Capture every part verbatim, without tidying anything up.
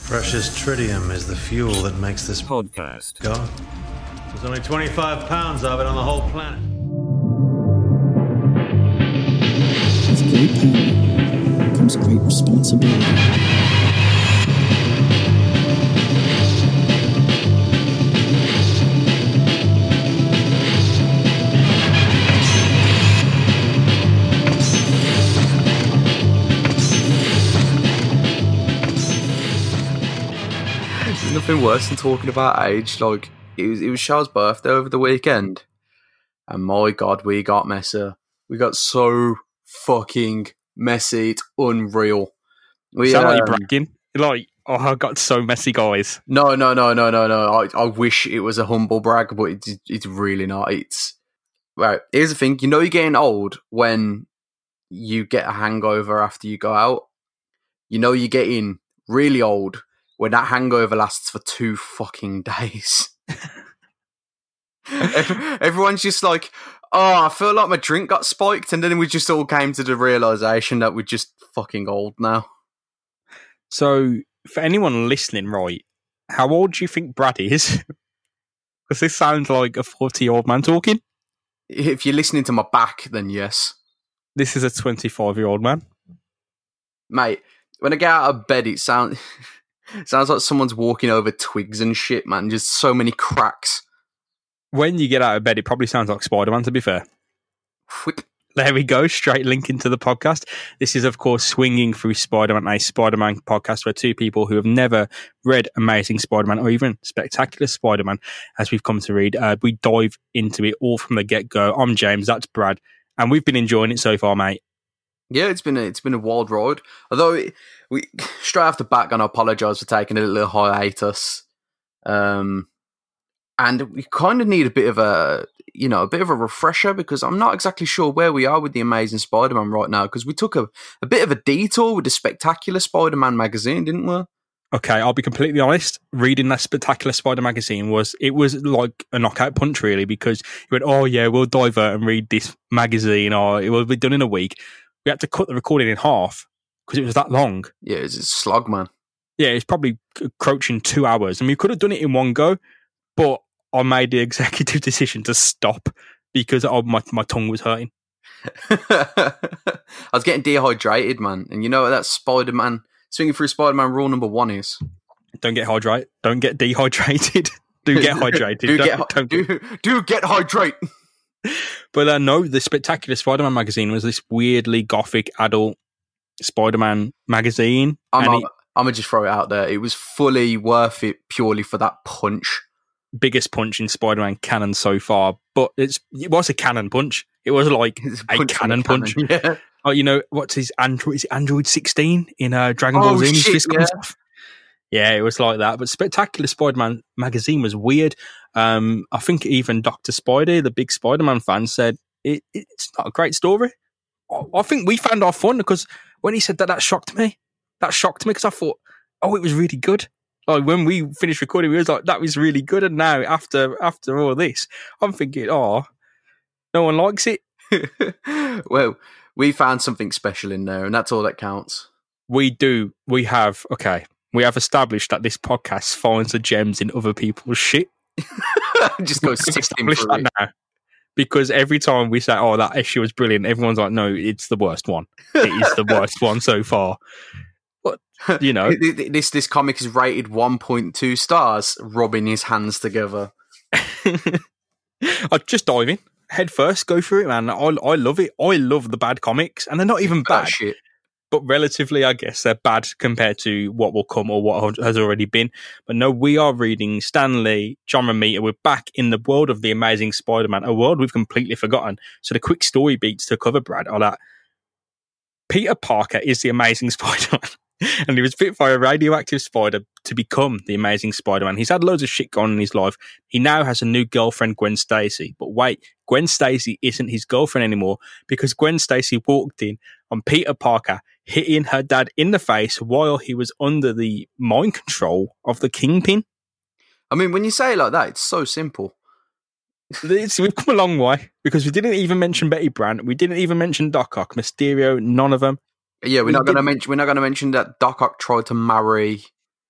Precious tritium is the fuel that makes this podcast go. There's only twenty-five pounds of it on the whole planet. With great power comes great responsibility. Nothing worse than talking about age. Like, it was, it was Charles' birthday over the weekend, and my God, we got messy. We got so fucking messy. It's unreal. We sound um, like you're bragging. Like, oh, I got so messy, guys. No, no, no, no, no, no. I, I wish it was a humble brag, but it's, it's really not. It's right. Here's the thing. You know, you're getting old when you get a hangover after you go out. You know, you're getting really old when that hangover lasts for two fucking days. Everyone's just like, oh, I feel like my drink got spiked, and then we just all came to the realisation that we're just fucking old now. So, for anyone listening, right, how old do you think Brad is? Because this sounds like a forty-year-old man talking. If you're listening to my back, then yes. This is a twenty-five-year-old man. Mate, when I get out of bed, it sounds... Sounds like someone's walking over twigs and shit, man. Just so many cracks. When you get out of bed, it probably sounds like Spider-Man, to be fair. Whip. There we go, straight link into the podcast. This is, of course, Swinging Through Spider-Man, a Spider-Man podcast where two people who have never read Amazing Spider-Man or even Spectacular Spider-Man, as we've come to read, uh, we dive into it all from the get-go. I'm James, that's Brad, and we've been enjoying it so far, mate. Yeah, it's been a, it's been a wild ride. Although it, we straight off the back, and I apologise for taking a little hiatus. Um, and we kind of need a bit of a you know a bit of a refresher because I'm not exactly sure where we are with the Amazing Spider-Man right now because we took a, a bit of a detour with the Spectacular Spider-Man magazine, didn't we? Okay, I'll be completely honest. Reading that Spectacular Spider magazine was it was like a knockout punch, really, because you went, oh yeah, we'll divert and read this magazine, or it will be done in a week. We had to cut the recording in half because it was that long. Yeah, it's a slog, man. Yeah, it's probably approaching two hours. I mean, we could have done it in one go, but I made the executive decision to stop because oh, my, my tongue was hurting. I was getting dehydrated, man. And you know what that Spider-Man, Swinging Through Spider-Man rule number one is? Don't get hydrated. Don't get dehydrated. do get hydrated. do, don't, get, don't do, do get hydrate. But uh, no, the Spectacular Spider-Man magazine was this weirdly gothic adult Spider-Man magazine. I'm, and I'm, it, I'm going to just throw it out there. It was fully worth it purely for that punch. Biggest punch in Spider-Man canon so far. But it's it was a cannon punch. It was like It's a, a cannon punch. Cannon, yeah. Oh, you know, what's his Android? Is it Android sixteen in uh, Dragon Ball Oh, Z? shit, Fist comes yeah. off. Yeah, it was like that. But Spectacular Spider-Man magazine was weird. Um, I think even Doctor Spidey, the big Spider-Man fan, said it, it's not a great story. I, I think we found our fun because when he said that, that shocked me. That shocked me because I thought, oh, it was really good. Like when we finished recording, we was like, that was really good. And now after after all this, I'm thinking, oh, no one likes it. Well, we found something special in there, and that's all that counts. We do. We have, okay, we have established that this podcast finds the gems in other people's shit. Just go We've sifting established through that it. now. Because every time we say, oh, that issue was brilliant, everyone's like, no, it's the worst one. It is the worst one so far. But, you know. This, this comic is rated one point two stars, rubbing his hands together. I'd just dive in. Head first, go through it, man. I, I love it. I love the bad comics. And they're not even That bad. shit. But relatively, I guess, they're bad compared to what will come or what has already been. But no, we are reading Stan Lee, John Romita. We're back in the world of the Amazing Spider-Man, a world we've completely forgotten. So the quick story beats to cover, Brad, are that Peter Parker is the Amazing Spider-Man. And he was bit by a radioactive spider to become the Amazing Spider-Man. He's had loads of shit going on in his life. He now has a new girlfriend, Gwen Stacy. But wait, Gwen Stacy isn't his girlfriend anymore because Gwen Stacy walked in on Peter Parker hitting her dad in the face while he was under the mind control of the Kingpin. I mean, when you say it like that, it's so simple. It's, we've come a long way because we didn't even mention Betty Brant. We didn't even mention Doc Ock, Mysterio, none of them. Yeah, we're We not going to did- mention. We're not going to mention that Doc Ock tried to marry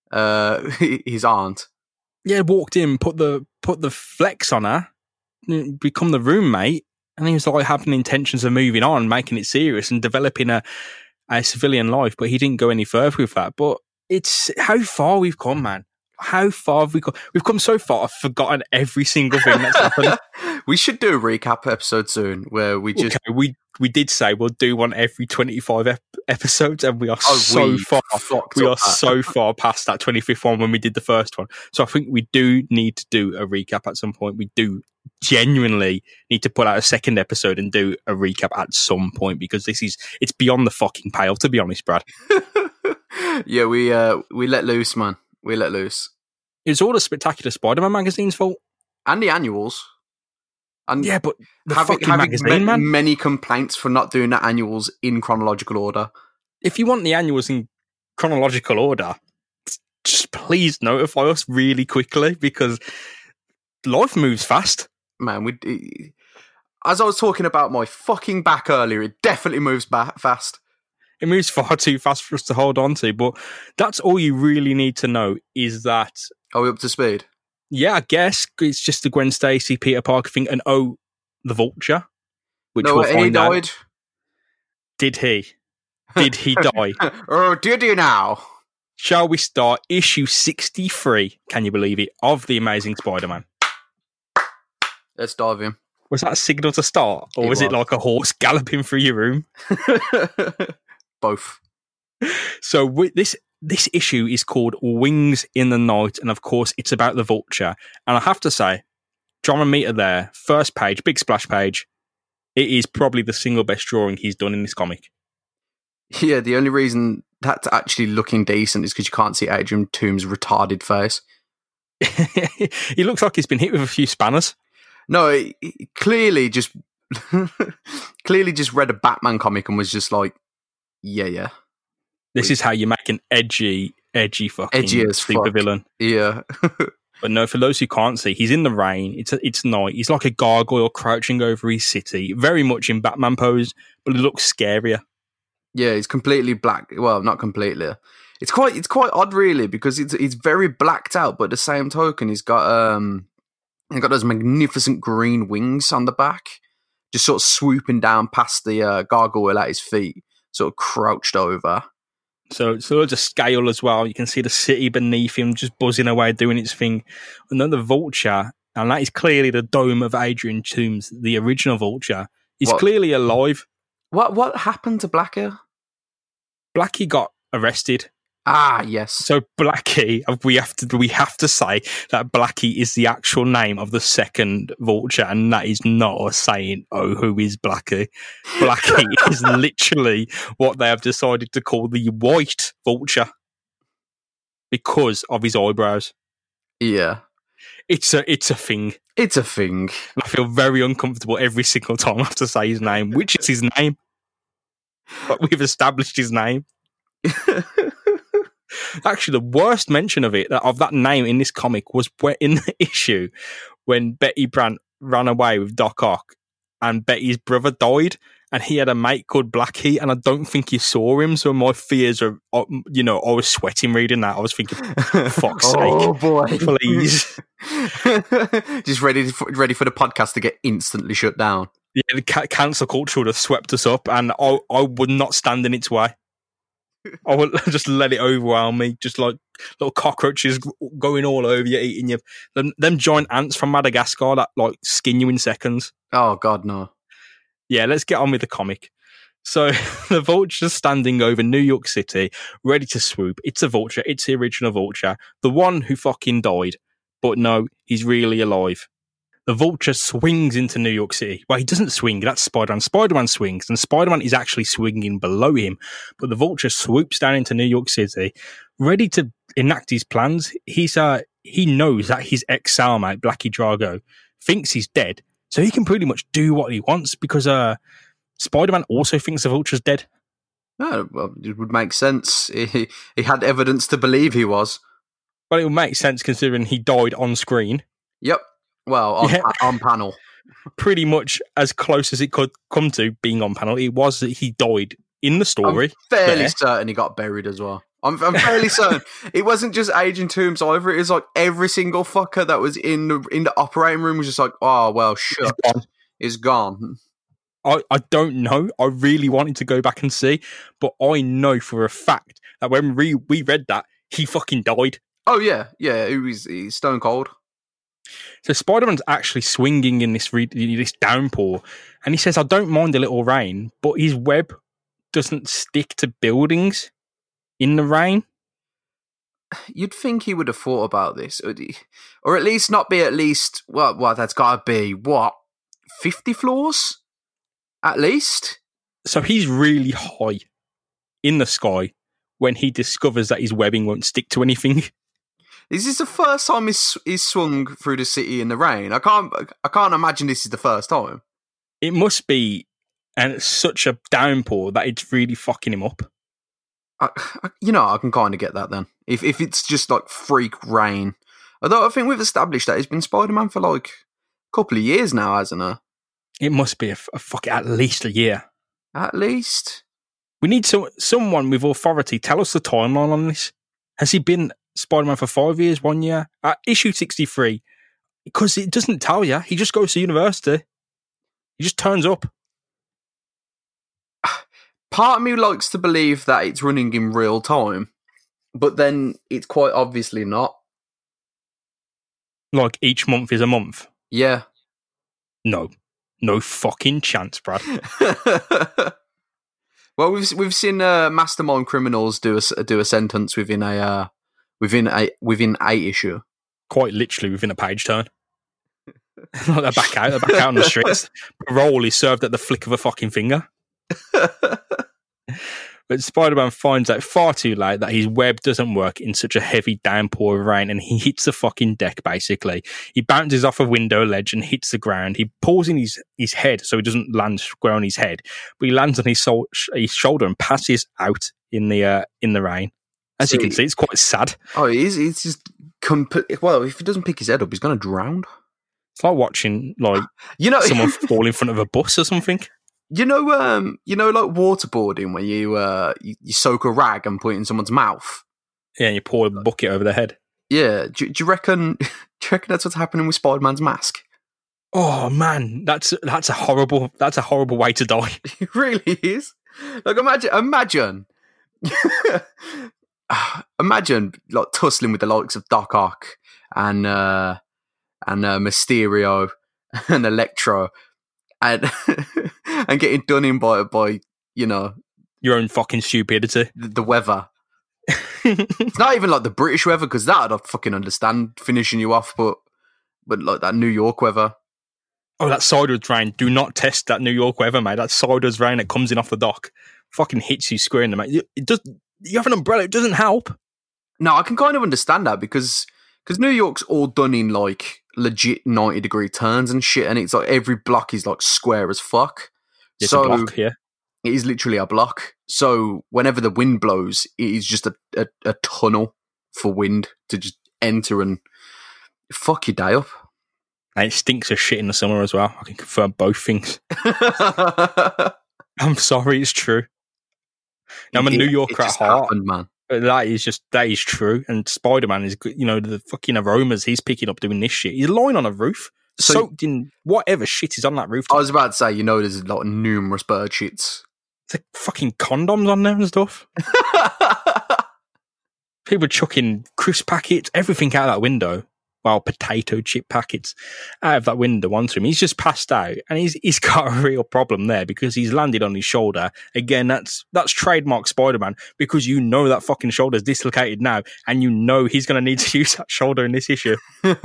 uh, his aunt. Yeah, walked in, put the put the flex on her, become the roommate, and he was like having intentions of moving on, making it serious, and developing a a civilian life. But he didn't go any further with that. But it's how far we've come, man. How far have we come? We've come so far. I've forgotten every single thing that's happened. We should do a recap episode soon where we just okay, we we did say we'll do one every twenty-five ep- episodes, and we are Oh, so we far. fucked We up are that. so far past that twenty-fifth one when we did the first one. So I think we do need to do a recap at some point. We do genuinely need to put out a second episode and do a recap at some point, because this is it's beyond the fucking pale, to be honest, Brad. yeah, we uh, we let loose, man. We let loose, It's all the Spectacular Spider-Man magazine's fault. and the annuals. And Yeah, but the having, fucking having magazine, ma- man. many complaints for not doing the annuals in chronological order. If you want the annuals in chronological order, just please notify us really quickly, because life moves fast. Man, we. As I was talking about my fucking back earlier, it definitely moves back fast. It moves far too fast for us to hold on to, but that's all you really need to know is that, Are we up to speed? yeah, I guess it's just the Gwen Stacy, Peter Parker thing, and oh, the Vulture, which no, we'll he find out. died. Did he? Did he die? Or did he now? Shall we start issue sixty-three, can you believe it, of The Amazing Spider-Man? Let's dive in. Was that a signal to start, or It was, it was. like a horse galloping through your room? Both. So wi- this this issue is called Wings in the Night, and of course it's about the Vulture. And I have to say, John Romita there, first page, big splash page, it is probably the single best drawing he's done in this comic. Yeah, the only reason that's actually looking decent is because you can't see Adrian Toombs' retarded face. He looks like he's been hit with a few spanners. No, he, he clearly just clearly just read a Batman comic and was just like, yeah, yeah, This is how you make an edgy, edgy fucking Edgy as fuck. supervillain. yeah. But no, for those who can't see, he's in the rain. It's a, it's night. He's like a gargoyle crouching over his city, very much in Batman pose, but it looks scarier. Yeah, he's completely black. Well, not completely. It's quite it's quite odd, really, because it's it's very blacked out, but at the same token, he's got um he's got those magnificent green wings on the back, just sort of swooping down past the uh, gargoyle at his feet, sort of crouched over. So it's loads of scale as well. You can see the city beneath him just buzzing away, doing its thing. And then the Vulture, and that is clearly the dome of Adrian Toombs, the original Vulture. He's What? clearly alive. What what happened to Blackhair? Blackie got arrested. Ah, yes. So Blackie, we have to we have to say that Blackie is the actual name of the second Vulture, and that is not us saying, "Oh, who is Blackie?" Blackie is literally what they have decided to call the White Vulture because of his eyebrows. Yeah, It's a it's a thing. it's a thing. And I feel very uncomfortable every single time I have to say his name, which is his name. But we've established his name. Actually, the worst mention of it, of that name in this comic, was where in the issue when Betty Brant ran away with Doc Ock and Betty's brother died, and he had a mate called Blackie, and I don't think he saw him. So my fears are, uh, you know, I was sweating reading that. I was thinking, fuck's oh sake, boy, please. Just ready for, ready for the podcast to get instantly shut down. Yeah, the ca- cancel culture would have swept us up, and I, I would not stand in its way. I would just let it overwhelm me, just like little cockroaches going all over you, eating you. Them, them giant ants from Madagascar that like skin you in seconds. Oh God, no. Yeah, let's get on with the comic. So the Vulture's standing over New York City, ready to swoop. It's a Vulture. It's the original Vulture, the one who fucking died. But no, he's really alive. The Vulture swings into New York City. Well, he doesn't swing. That's Spider-Man. Spider-Man swings, and Spider-Man is actually swinging below him. But the Vulture swoops down into New York City, ready to enact his plans. He's uh, he knows that his ex-cellmate, Blackie Drago, thinks he's dead, so he can pretty much do what he wants because uh, Spider-Man also thinks the Vulture's dead. Oh, well, it would make sense. He, he had evidence to believe he was. But it would make sense considering he died on screen. Yep. Well, on, Yeah. on panel. Pretty much as close as it could come to being on panel. It was that he died in the story. I'm fairly there. certain he got buried as well. I'm, I'm fairly certain it wasn't just Agent Toombs either. It was like every single fucker that was in the in the operating room was just like, oh well, shit, it's gone. I, I don't know. I really wanted to go back and see, but I know for a fact that when we, we read that, he fucking died. Oh yeah, yeah, he was he's stone cold. So Spider-Man's actually swinging in this re- this downpour, and he says, "I don't mind a little rain, but his web doesn't stick to buildings in the rain." You'd think he would have thought about this, or at least not be at least well, well, that's got to be what fifty floors. At least. So he's really high in the sky when he discovers that his webbing won't stick to anything. Is this the first time he's, he's swung through the city in the rain? I can't I can't imagine this is the first time. It must be, and it's such a downpour that it's really fucking him up. I, I, you know, I can kind of get that then. If if it's just like freak rain. Although I think we've established that he's been Spider-Man for like a couple of years now, hasn't he? It must be a, a fuck at least a year. At least. We need some someone with authority. Tell us the timeline on this. Has he been Spider-Man for five years, one year? Uh, issue sixty-three. Because it doesn't tell you. He just goes to university. He just turns up. Part of me likes to believe that it's running in real time, but then it's quite obviously not. Like each month is a month? Yeah. No. No fucking chance, Brad. Well, we've we've seen uh, mastermind criminals do a do a sentence within a uh, within a within a issue. Quite literally within a page turn. Like they're back out. They're back out on the streets. Parole is served at the flick of a fucking finger. But Spider-Man finds out far too late that his web doesn't work in such a heavy downpour of rain, and he hits the fucking deck, basically. He bounces off a window ledge and hits the ground. He pulls in his, his head so he doesn't land square on his head, but he lands on his, sol- his shoulder and passes out in the uh, in the rain. As so you can see, it's quite sad. Oh, it is. It's just... Comp- well, if he doesn't pick his head up, he's going to drown. It's like watching like you know someone fall in front of a bus or something. You know, um, you know, like waterboarding, where you, uh, you you soak a rag and put it in someone's mouth. Yeah, and you pour a bucket over their head. Yeah, do, do you reckon? Do you reckon that's what's happening with Spider-Man's mask? Oh man, that's that's a horrible that's a horrible way to die. It really is. Like imagine, imagine, imagine like tussling with the likes of Doc Ock and uh, and uh, Mysterio and Electro. And, and getting done in by, by, you know... Your own fucking stupidity. The, the weather. It's not even like the British weather, because that I'd fucking understand finishing you off, but but like that New York weather. Oh, that sideways rain. Do not test that New York weather, mate. That sideways rain that comes in off the dock. Fucking hits you square in the mate. It does, you have an umbrella, it doesn't help. No, I can kind of understand that, because because New York's all done in like... legit ninety degree turns and shit, and it's like every block is like square as fuck. It's so a block, yeah. It is literally a block. So whenever the wind blows, it is just a, a, a tunnel for wind to just enter and fuck your day up. And it stinks of shit in the summer as well. I can confirm both things. I'm sorry, it's true. I'm a it, New Yorker at heart. Happened, man. But that is just, that is true. And Spider-Man is, you know, the fucking aromas he's picking up doing this shit. He's lying on a roof, so, soaked in whatever shit is on that roof. I was about to say, you know, there's a lot of numerous bird shits. There's like fucking condoms on there and stuff. People chucking crisp packets, everything out that window. Well, potato chip packets out of that window onto him. He's just passed out, and he's he's got a real problem there because he's landed on his shoulder. Again, that's that's trademark Spider-Man, because you know that fucking shoulder's dislocated now, and you know he's going to need to use that shoulder in this issue.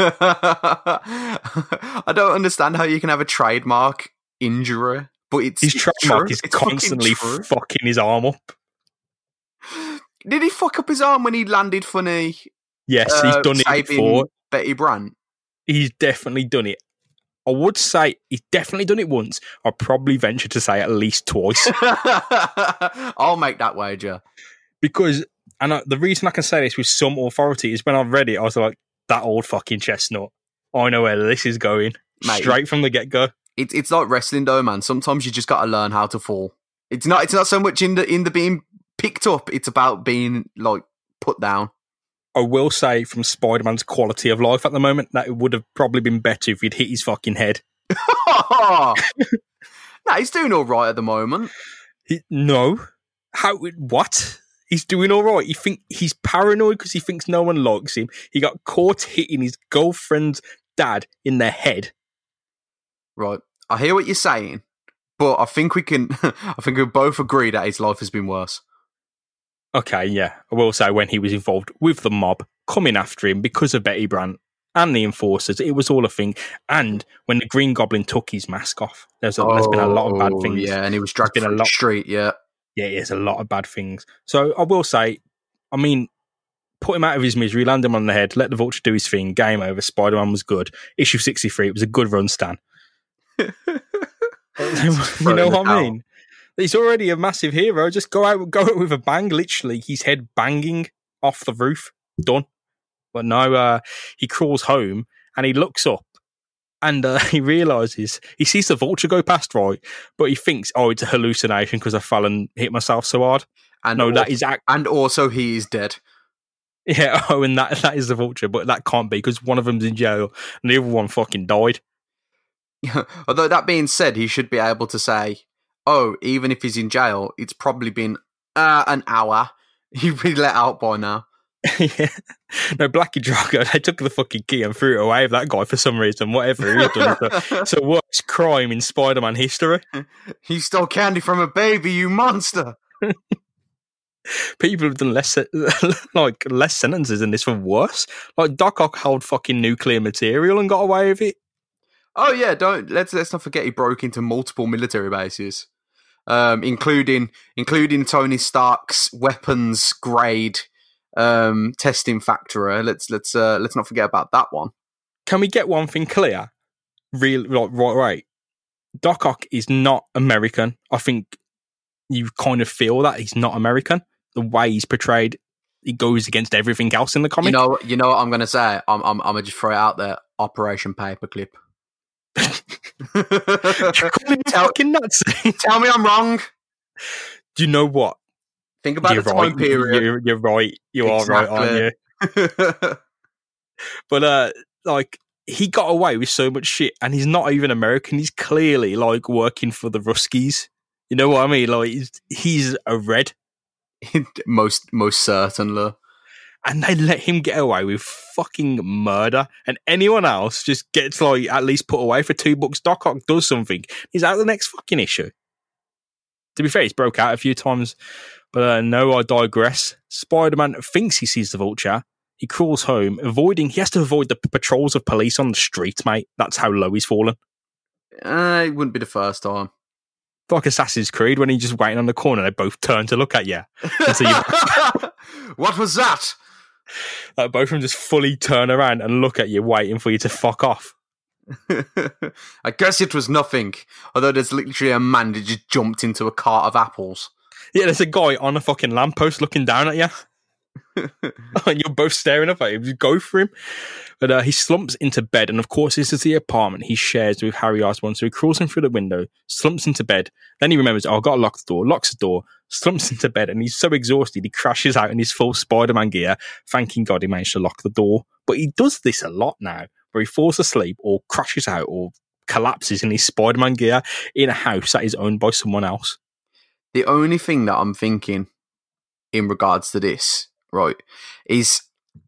I don't understand how you can have a trademark injury, but it's his trademark true. is it's constantly fucking, fucking his arm up. Did he fuck up his arm when he landed funny? Yes, uh, he's done it before. Betty Brant. He's definitely done it. I would say he's definitely done it once. I'd probably venture to say at least twice. I'll make that wager. Because, and I, the reason I can say this with some authority is when I read it, I was like, that old fucking chestnut. I know where this is going. Mate, straight from the get-go. It, it's like wrestling though, man. Sometimes you just got to learn how to fall. It's not It's not so much in the in the being picked up. It's about being, like, put down. I will say, from Spider-Man's quality of life at the moment, that it would have probably been better if he'd hit his fucking head. Nah, he's doing all right at the moment. He, no. How? What? He's doing all right. You think he's paranoid because he thinks no one likes him. He got caught hitting his girlfriend's dad in the head. Right. I hear what you're saying, but I think we can. I think we both agree that his life has been worse. Okay, yeah. I will say when he was involved with the mob coming after him because of Betty Brant and the enforcers, it was all a thing. And when the Green Goblin took his mask off, there's, a, oh, there's been a lot of bad things. Yeah, and he was dragged been through a lot, the street. Yeah. Yeah, there's a lot of bad things. So I will say, I mean, put him out of his misery, land him on the head, let the Vulture do his thing, game over, Spider-Man was good. Issue sixty-three, it was a good run, Stan. You know what I mean? He's already a massive hero. Just go out, go out with a bang, literally, his head banging off the roof. Done. But no, uh, he crawls home and he looks up and uh, he realises, he sees the Vulture go past, right? But he thinks, oh, it's a hallucination because I fell and hit myself so hard. And no, also, that is act- and also he is dead. Yeah, oh, and that that is the Vulture, but that can't be because one of them's in jail and the other one fucking died. Although that being said, he should be able to say, oh, even if he's in jail, it's probably been uh, an hour. He'd be let out by now. Yeah. No, Blackie Drago, they took the fucking key and threw it away with that guy for some reason, whatever he had done. It's a worst crime in Spider-Man history. He stole candy from a baby, you monster. People have done less, like, less sentences than this for worse. Like, Doc Ock held fucking nuclear material and got away with it. Oh yeah, don't let's let's not forget he broke into multiple military bases, um, including including Tony Stark's weapons grade um, testing factory. Let's let's uh, let's not forget about that one. Can we get one thing clear? Real, like, right, right. Doc Ock is not American. I think you kind of feel that he's not American. The way he's portrayed, he goes against everything else in the comic. You know, you know what I'm going to say. I'm I'm I'm gonna just throw it out there. Operation Paperclip. tell, nuts. Tell me I'm wrong. Do you know what? Think about you're the right. time period. You're, you're right. You exactly. are right, aren't you? But uh, like he got away with so much shit, and he's not even American. He's clearly like working for the Ruskies. You know what I mean? Like he's, he's a Red. most most certainly. And they let him get away with fucking murder, and anyone else just gets like at least put away for two bucks. Doc Ock does something, he's out the next fucking issue. To be fair, he's broke out a few times, but uh, no, I digress. Spider-Man thinks he sees the Vulture. He crawls home, avoiding. He has to avoid the patrols of police on the street, mate. That's how low he's fallen. Uh, it wouldn't be the first time. Like Assassin's Creed, when he's just waiting on the corner, they both turn to look at you. And so you what was that? Uh, both of them just fully turn around and look at you, waiting for you to fuck off. I guess it was nothing. Although there's literally a man that just jumped into a cart of apples. Yeah, there's a guy on a fucking lamppost looking down at you. And you're both staring up at him. You go for him. But uh, he slumps into bed, and of course, this is the apartment he shares with Harry Osborn. So he crawls in through the window, slumps into bed. Then he remembers, oh, I've got to lock the door, locks the door, slumps into bed, and he's so exhausted, he crashes out in his full Spider-Man gear, thanking God he managed to lock the door. But he does this a lot now, where he falls asleep or crashes out or collapses in his Spider-Man gear in a house that is owned by someone else. The only thing that I'm thinking in regards to this, right, is,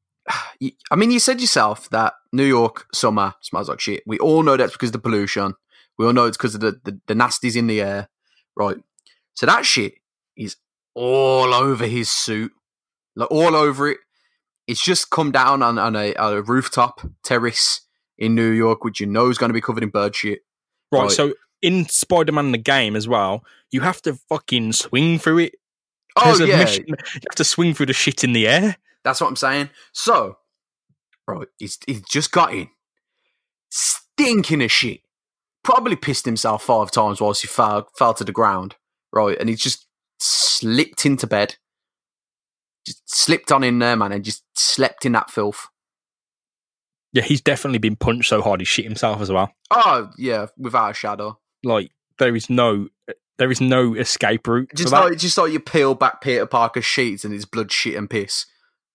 I mean, you said yourself that New York summer smells like shit. We all know that's because of the pollution. We all know it's because of the, the, the nasties in the air, right? So that shit is all over his suit, like all over it. It's just come down on, on, a, on a rooftop terrace in New York, which you know is going to be covered in bird shit. Right, right. So in Spider-Man the game as well, you have to fucking swing through it. Oh, There's a yeah. mission. You have to swing through the shit in the air. That's what I'm saying. So, right, he's, he's just got in. Stinking of shit. Probably pissed himself five times whilst he fell, fell to the ground. Right, and he just slipped into bed. Just slipped on in there, man, and just slept in that filth. Yeah, he's definitely been punched so hard he shit himself as well. Oh, yeah, without a shadow. Like, there is no... There is no escape route. Just like, just like you peel back Peter Parker's sheets and it's blood, shit, and piss.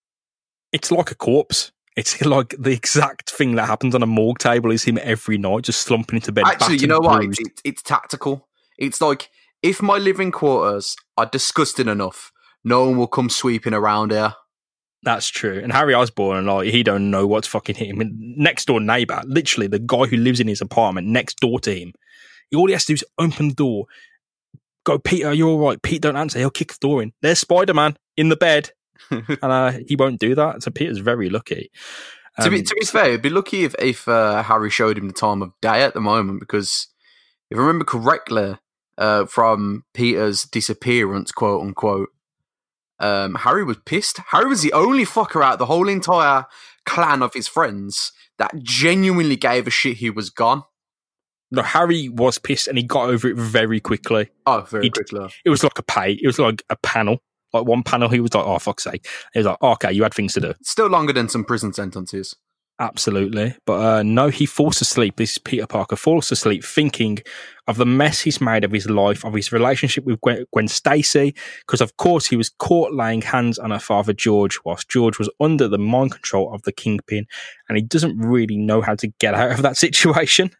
It's like a corpse. It's like the exact thing that happens on a morgue table is him every night, just slumping into bed. Actually, you know battered, what? bruised. It's, it's tactical. It's like, if my living quarters are disgusting enough, no one will come sweeping around here. That's true. And Harry Osborn, like, he don't know what's fucking hit him. Next door neighbour, literally the guy who lives in his apartment next door to him, all he has to do is open the door, go, Peter, you're all right. Pete, don't answer. He'll kick the door in. There's Spider-Man in the bed. and uh, he won't do that. So Peter's very lucky. Um, to be to be fair, it'd be lucky if, if uh, Harry showed him the time of day at the moment, because if I remember correctly, uh, from Peter's disappearance, quote unquote, um, Harry was pissed. Harry was the only fucker out of the whole entire clan of his friends that genuinely gave a shit he was gone. No, Harry was pissed and he got over it very quickly. Oh, very He- quickly. It was like a pay. It was like a panel. Like one panel, he was like, "Oh fuck's sake!" He was like, oh, "Okay, you had things to do." Still longer than some prison sentences. Absolutely, but uh, no, he falls asleep. This is Peter Parker falls asleep, thinking of the mess he's made of his life, of his relationship with Gwen, Gwen Stacy, because of course he was caught laying hands on her father George, whilst George was under the mind control of the Kingpin, and he doesn't really know how to get out of that situation.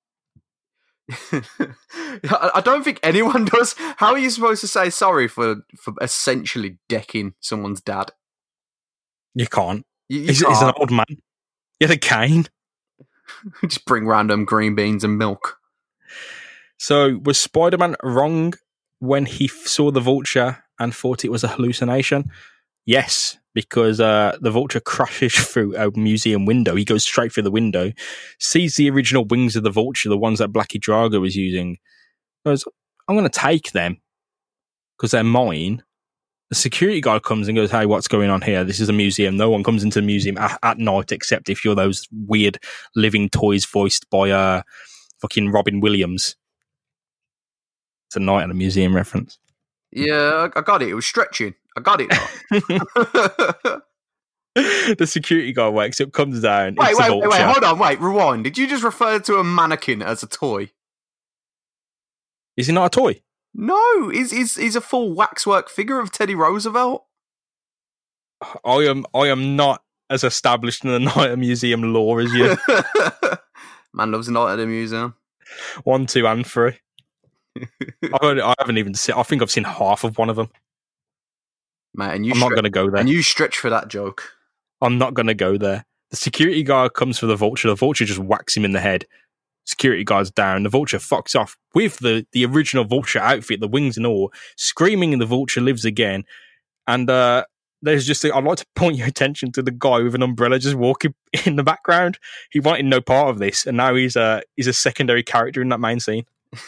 I I don't think anyone does. How are you supposed to say sorry for, for essentially decking someone's dad? You can't. You, you He's, he's an can't. old man. He had a cane. Just bring random green beans and milk. So was Spider-Man wrong when he f- saw the Vulture and thought it was a hallucination? Yes, because uh, the Vulture crashes through a museum window. He goes straight through the window, sees the original wings of the Vulture, the ones that Blackie Drago was using. Goes, I'm going to take them because they're mine. The security guard comes and goes, hey, what's going on here? This is a museum. No one comes into the museum at, at night except if you're those weird living toys voiced by uh, fucking Robin Williams. It's a night at a museum reference. Yeah, I, I got it. It was stretching. I got it now. The security guard wakes up, comes down. Wait, it's a wait, wait, wait, Vulture. hold on, wait, rewind. Did you just refer to a mannequin as a toy? Is he not a toy? No, he's, he's, he's a full waxwork figure of Teddy Roosevelt. I am I am not as established in the night at museum lore as you. Man loves a night at a museum. One, two, and three. I've only, I haven't even seen. I think I've seen half of one of them. Mate, and you I'm not stre- going to go there. And you stretch for that joke. I'm not going to go there. The security guard comes for the Vulture. The Vulture just whacks him in the head. Security guard's down. The Vulture fucks off with the, the original Vulture outfit, the wings and all, screaming, and the Vulture lives again. And uh, there's just, a, I'd like to point your attention to the guy with an umbrella just walking in the background. He wanted no part of this, and now he's a, he's a secondary character in that main scene.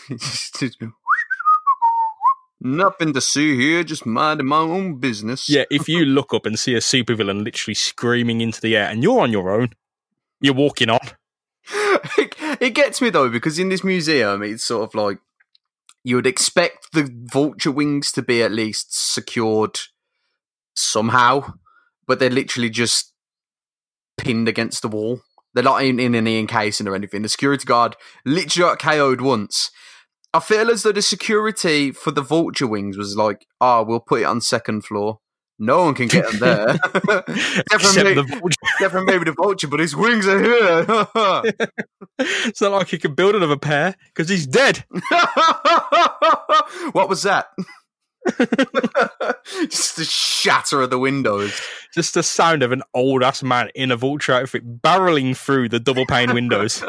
Nothing to see here, just minding my own business. Yeah, if you look up and see a supervillain literally screaming into the air and you're on your own, you're walking on. it, it gets me though, because in this museum, it's sort of like you would expect the Vulture wings to be at least secured somehow, but they're literally just pinned against the wall. They're not in, in any encasing or anything. The security guard literally got K O'd once. I feel as though the security for the Vulture wings was like, oh, we'll put it on second floor. No one can get them there. Except Definitely, the Vulture. definitely maybe the Vulture, but his wings are here. It's not like he could build another pair because he's dead. What was that? Just the shatter of the windows. Just the sound of an old ass man in a Vulture outfit barreling through the double pane windows.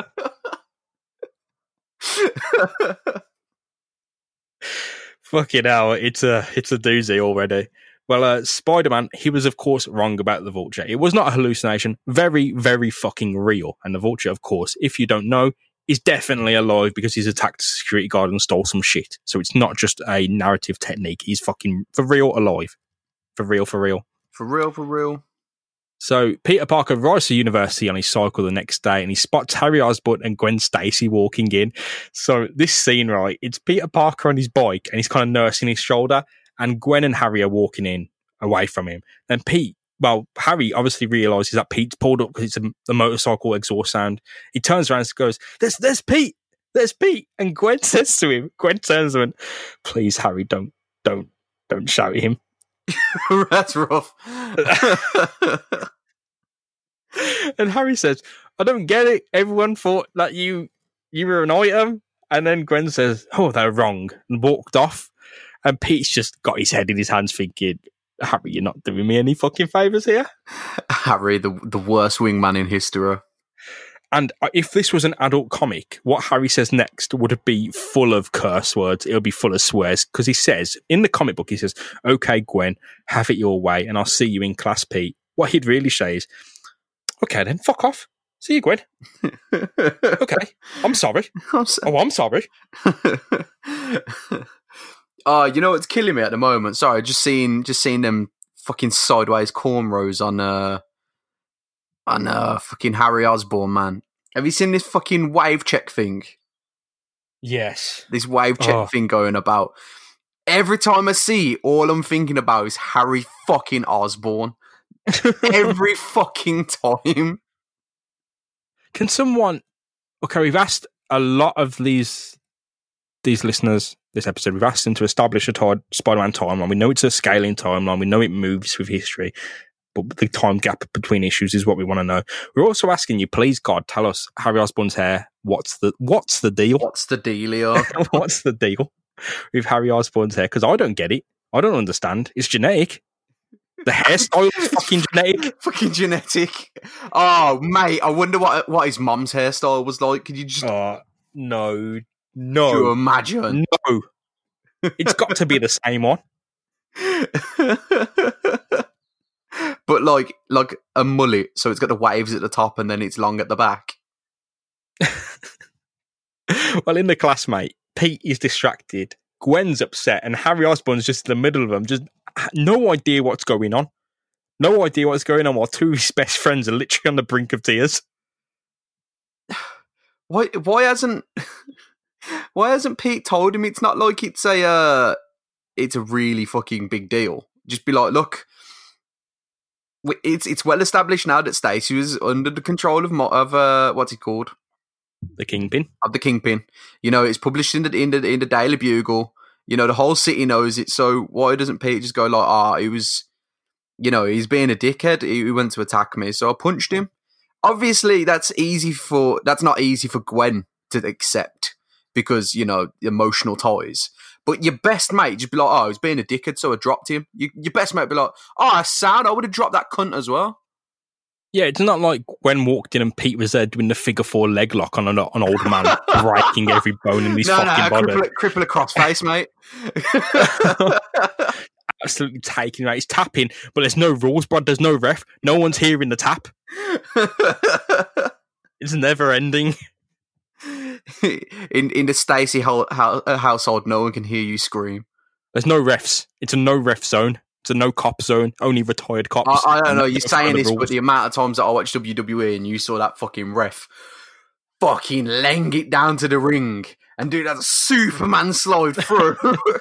Fucking hell, it's a it's a doozy already. Well, uh, Spider-Man, he was of course wrong about the Vulture. It was not a hallucination. Very, very fucking real. And the Vulture, of course, if you don't know, is definitely alive because he's attacked a security guard and stole some shit. So it's not just a narrative technique. He's fucking for real alive. For real, for real. For real, for real. So Peter Parker arrives to university on his cycle the next day and he spots Harry Osborn and Gwen Stacy walking in. So this scene, right, it's Peter Parker on his bike and he's kind of nursing his shoulder and Gwen and Harry are walking in away from him. And Pete, well, Harry obviously realises that Pete's pulled up because it's a, the motorcycle exhaust sound. He turns around and goes, there's, there's Pete, there's Pete. And Gwen says to him, Gwen turns to him, please, Harry, don't, don't, don't shout at him. That's rough. And Harry says, I don't get it. Everyone thought that you you were an item. And then Gwen says, oh, they're wrong, and walked off. And Pete's just got his head in his hands thinking, Harry, you're not doing me any fucking favours here. Harry, the the worst wingman in history. And if this was an adult comic, what Harry says next would be full of curse words. It'll be full of swears. Because he says, in the comic book, he says, okay, Gwen, have it your way, and I'll see you in class, Pete. What he'd really say is, okay, then, fuck off. See you, Gwen. Okay, I'm sorry. I'm so- oh, I'm sorry. Oh, you know what's killing me at the moment? Sorry, just seeing just seeing them fucking sideways cornrows on uh on uh fucking Harry Osborn, man. Have you seen this fucking wave check thing? Yes. This wave check Oh. thing going about. Every time I see it, all I'm thinking about is Harry fucking Osborn. Every fucking time. Can someone... Okay, we've asked a lot of these these listeners this episode. We've asked them to establish a t- Spider-Man timeline. We know it's a scaling timeline. We know it moves with history. But the time gap between issues is what we want to know. We're also asking you, please, God, tell us Harry Osborn's hair. What's the What's the deal? What's the dealio? What's the deal with Harry Osborn's hair? Because I don't get it. I don't understand. It's genetic. The hairstyle is fucking genetic. Fucking genetic. Oh, mate, I wonder what what his mum's hairstyle was like. Could you just Oh, no. could you No. imagine? No. It's got to be the same one. But like like a mullet, so it's got the waves at the top and then it's long at the back. Well, in the classmate, Pete is distracted. Gwen's upset, and Harry Osborn's just in the middle of them, just no idea what's going on. No idea what's going on while two of his best friends are literally on the brink of tears. Why why hasn't why hasn't Pete told him? It's not like it's a uh, it's a really fucking big deal. Just be like, look, it's it's well established now that Stacy was under the control of Mo- of uh, what's it called? The Kingpin. Of the Kingpin. You know, it's published in the in the in the Daily Bugle. You know, the whole city knows it. So why doesn't Pete just go like, ah, he was, you know, he's being a dickhead. He, he went to attack me, so I punched him. Obviously, that's easy for that's not easy for Gwen to accept because, you know, emotional ties. But your best mate just be like, oh, he's being a dickhead, so I dropped him. You, your best mate be like, oh, sound, I would have dropped that cunt as well. Yeah, it's not like Gwen walked in and Pete was there doing the figure four leg lock on an, an old man, breaking every bone in his no, fucking no, body. cripple, cripple across face, mate. Absolutely taking right. He's tapping, but there's no rules, bro. There's no ref. No one's hearing the tap. It's never ending. in in the Stacy ho- ho- household, no one can hear you scream. There's no refs. It's a no ref zone. It's a no cop zone. Only retired cops. I, I don't And know. that's You're the saying this, rules. but the amount of times that I watched W W E and you saw that fucking ref fucking laying it down to the ring and do that Superman slide through.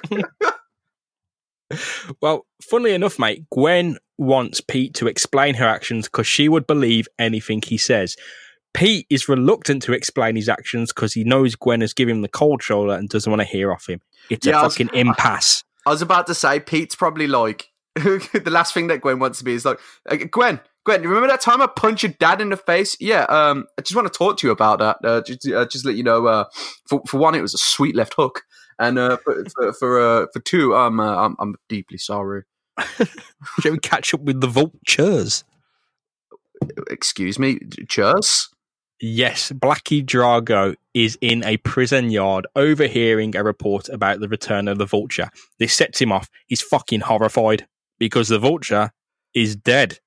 Well, funnily enough, mate, Gwen wants Pete to explain her actions because she would believe anything he says. Pete is reluctant to explain his actions because he knows Gwen has given him the cold shoulder and doesn't want to hear off him. It's Yeah, I a was- fucking impasse. I was about to say, Pete's probably like, the last thing that Gwen wants to be is like, uh, Gwen, Gwen, you remember that time I punched your dad in the face? Yeah, um, I just want to talk to you about that. Uh, just, uh, just let you know, uh, for, for one, it was a sweet left hook. And uh, for for for, uh, for two, um, uh, I'm I'm deeply sorry. Shall we catch up with the vultures? Excuse me, cheers. Yes, Blackie Drago is in a prison yard overhearing a report about the return of the Vulture. This sets him off. He's fucking horrified because the Vulture is dead.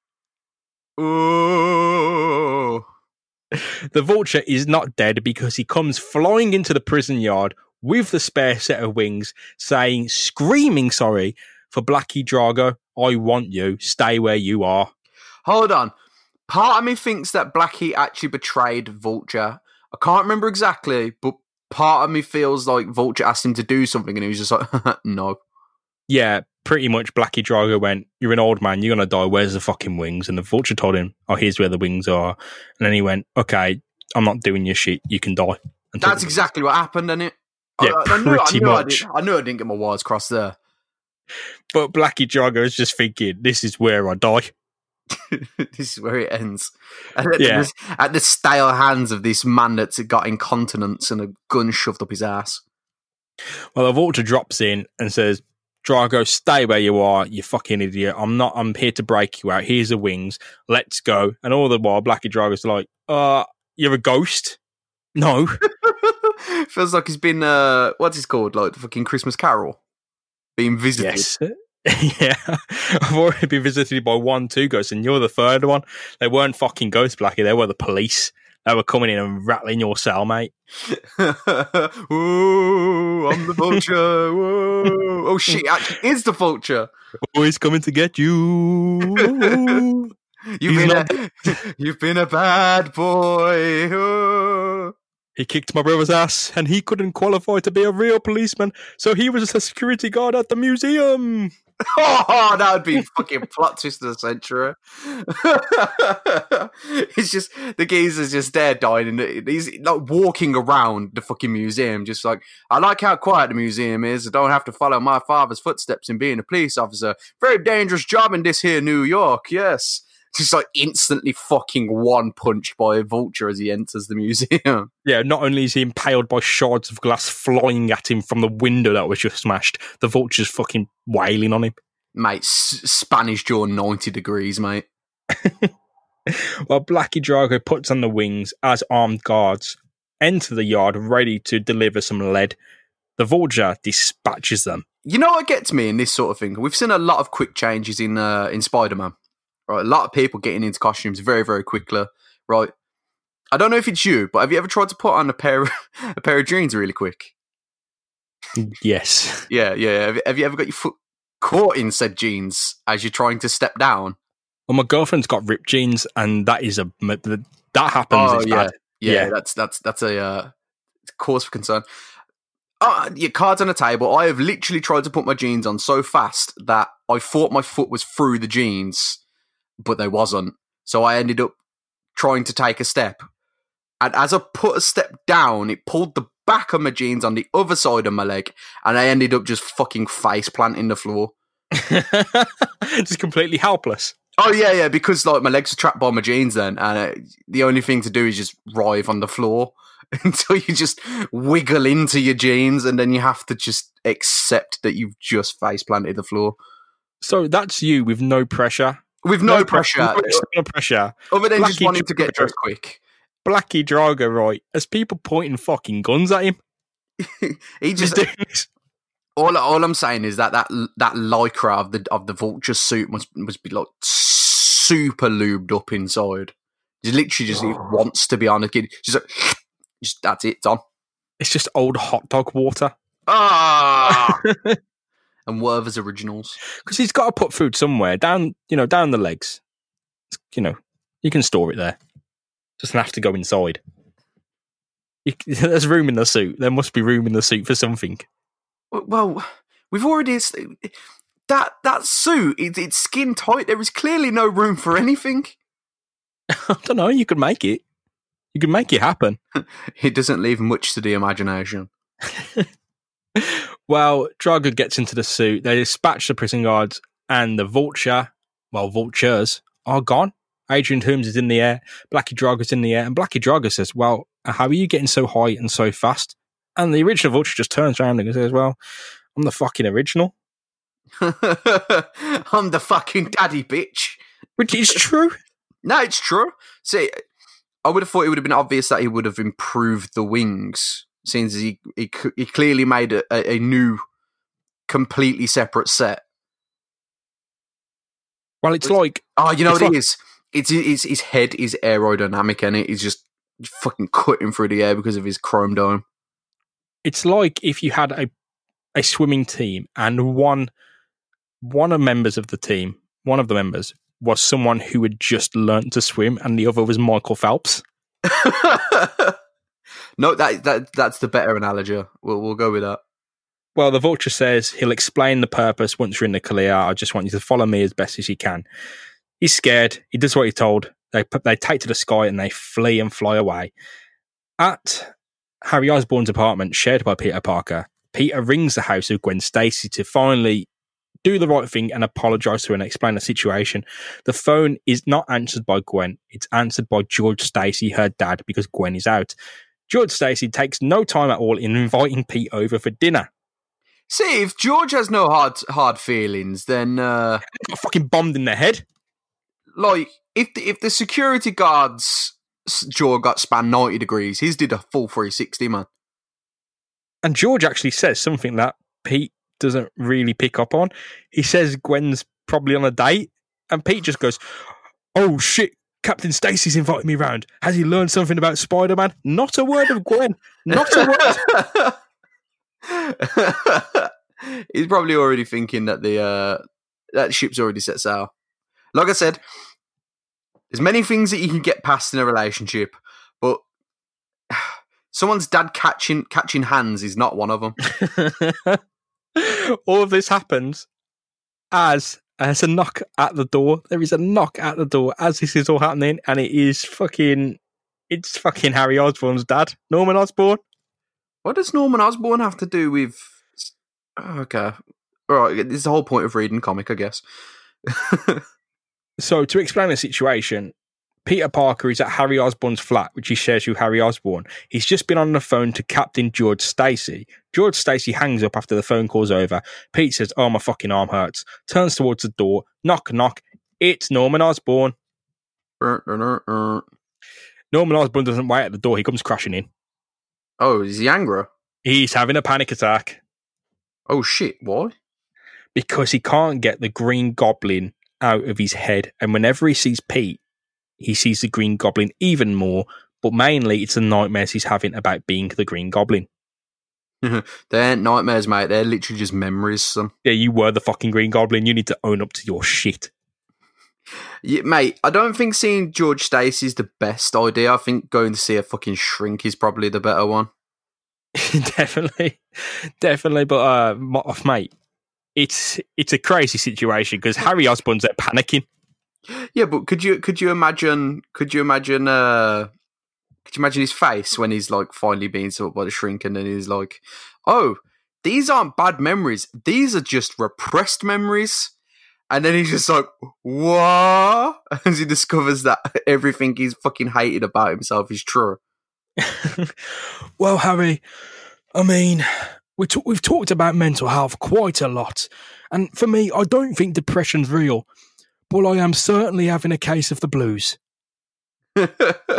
Ooh. The Vulture is not dead because he comes flying into the prison yard with the spare set of wings, saying, screaming sorry for Blackie Drago. I want you. Stay where you are. Hold on. Part of me thinks that Blackie actually betrayed Vulture. I can't remember exactly, but part of me feels like Vulture asked him to do something and he was just like, no. Yeah, pretty much Blackie Drago went, you're an old man, you're going to die, where's the fucking wings? And the Vulture told him, oh, here's where the wings are. And then he went, okay, I'm not doing your shit, you can die. And took That's the- exactly what happened, isn't it? Yeah, I, I, knew, I, pretty knew I, much. did, I knew I didn't get my wires crossed there. But Blackie Drago is just thinking, this is where I die. This is where it ends. And at, Yeah. the, at the stale hands of this man that's got incontinence and a gun shoved up his ass. Well, the Vulture drops in and says, Drago, stay where you are, you fucking idiot. I'm not, I'm here to break you out. Here's the wings. Let's go. And all the while, Blackie Drago's like, uh, you're a ghost? No. Feels like he's been, uh, what's it called? Like the fucking Christmas Carol? Being visited. Yes. Yeah. I've already been visited by one, two ghosts, and you're the third one. They weren't fucking ghosts, Blackie. They were the police. They were coming in and rattling your cell, mate. Whoa, I'm the Vulture. Whoa. Oh, shit. Actually, it's the Vulture. Always coming to get you. You've He's been, not- a, you've been a bad boy. Oh. He kicked my brother's ass, and he couldn't qualify to be a real policeman, so he was a security guard at the museum. Oh, that would be fucking plot twist of the century. It's just the geezer's just there dying, and he's like walking around the fucking museum, just like, I like how quiet the museum is. I don't have to follow my father's footsteps in being a police officer. Very dangerous job in this here New York. Yes. Just like instantly fucking one punch by a Vulture as he enters the museum. Yeah, not only is he impaled by shards of glass flying at him from the window that was just smashed, the Vulture's fucking wailing on him. Mate, S- Spanish jaw ninety degrees, mate. Well, Blackie Drago puts on the wings as armed guards enter the yard ready to deliver some lead. The Vulture dispatches them. You know what gets me in this sort of thing? We've seen a lot of quick changes in uh, in Spider-Man. Right, a lot of people getting into costumes very, very quickly. Right, I don't know if it's you, but have you ever tried to put on a pair of, a pair of jeans really quick? Yes. Yeah, yeah. Have, have you ever got your foot caught in said jeans as you're trying to step down? Well, my girlfriend's got ripped jeans, and that is a that happens. Oh it's yeah. bad. yeah, Yeah. That's that's that's a uh, cause for concern. Uh, your cards on the table. I have literally tried to put my jeans on so fast that I thought my foot was through the jeans, but they wasn't. So I ended up trying to take a step. And as I put a step down, it pulled the back of my jeans on the other side of my leg, and I ended up just fucking face planting the floor. Just completely helpless. Oh, yeah, yeah, because like my legs are trapped by my jeans then, and uh, the only thing to do is just writhe on the floor until you just wiggle into your jeans, and then you have to just accept that you've just face planted the floor. So that's you with no pressure. With no, pressure, No external pressure. other than just Blackie wanting to get Drago. dressed quick. Blackie Drago, right? As people pointing fucking guns at him. He Just just doing this. all, all I'm saying is that that that lycra of the of the Vulture suit must must be like super lubed up inside. He literally just he wants to be on a kid. Just like, just that's it, it's on. It's just old hot dog water. Ah, and Werther's originals. Because he's got to put food somewhere down, you know, down the legs. You know, you can store it there. Doesn't have to go inside. You, there's room in the suit. There must be room in the suit for something. Well, we've already that that suit. It, it's skin tight. There is clearly no room for anything. I don't know. You could make it. You could make it happen. It doesn't leave much to the imagination. Well, Drago gets into the suit. They dispatch the prison guards, and the Vulture, well, Vultures, are gone. Adrian Toomes is in the air. Blackie Drago's in the air. And Blackie Drago says, well, how are you getting so high and so fast? And the original Vulture just turns around and says, well, I'm the fucking original. I'm the fucking daddy, bitch. Which is true. No, it's true. See, I would have thought it would have been obvious that he would have improved the wings, since he he, he clearly made a, a, a new, completely separate set. Well, it's like... Oh, you know It's what like- it is? It's, it's his head is aerodynamic, and it is just fucking cutting through the air because of his chrome dome. It's like if you had a a swimming team and one one of members of the team, one of the members was someone who had just learnt to swim, and the other was Michael Phelps. No, that that that's the better analogy. We'll we'll go with that. Well, the Vulture says he'll explain the purpose once you're in the clear. I just want you to follow me as best as you can. He's scared. He does what he's told. They they take to the sky and they flee and fly away. At Harry Osborn's apartment, shared by Peter Parker, Peter rings the house of Gwen Stacy to finally do the right thing and apologise to her and explain the situation. The phone is not answered by Gwen. It's answered by George Stacy, her dad, because Gwen is out. George Stacy takes no time at all in inviting Pete over for dinner. See, if George has no hard hard feelings, then uh, Got fucking bombed in the head. like if the, if the security guard's jaw got spanned ninety degrees, his did a full three sixty, man. And George actually says something that Pete doesn't really pick up on. He says Gwen's probably on a date, and Pete just goes, "Oh shit, Captain Stacy's invited me round. Has he learned something about Spider-Man?" Not a word of Gwen. Not a word. He's probably already thinking that the uh, that ship's already set sail. Like I said, there's many things that you can get past in a relationship, but someone's dad catching catching hands is not one of them. All of this happens as there's a knock at the door. There is a knock at the door as this is all happening, and it is fucking, it's fucking Harry Osborn's dad, Norman Osborn. What does Norman Osborn have to do with? Oh, okay, right. This is the whole point of reading comic, I guess. So to explain the situation, Peter Parker is at Harry Osborn's flat, which he shares with Harry Osborn. He's just been on the phone to Captain George Stacy. George Stacy hangs up after the phone call's over. Pete says, "Oh, my fucking arm hurts." Turns towards the door. Knock, knock. It's Norman Osborn. Norman Osborn doesn't wait at the door. He comes crashing in. Oh, is he angry? He's having a panic attack. Oh, shit. Why? Because he can't get the Green Goblin out of his head. And whenever he sees Pete, he sees the Green Goblin even more, but mainly it's the nightmares he's having about being the Green Goblin. They ain't nightmares, mate. They're literally just memories, son. Yeah, you were the fucking Green Goblin. You need to own up to your shit. Yeah, mate, I don't think seeing George Stacy's the best idea. I think going to see a fucking shrink is probably the better one. Definitely. Definitely. But, uh, mate, it's it's a crazy situation because Harry Osborn's there panicking. Yeah, but could you could you imagine could you imagine uh could you imagine his face when he's like finally being sorted by the shrink, and then he's like, "Oh, these aren't bad memories. These are just repressed memories." And then he's just like, "What?" As he discovers that everything he's fucking hated about himself is true. Well, Harry, I mean, we t- we've talked about mental health quite a lot, and for me, I don't think depression's real. Well, I am certainly having a case of the blues. It's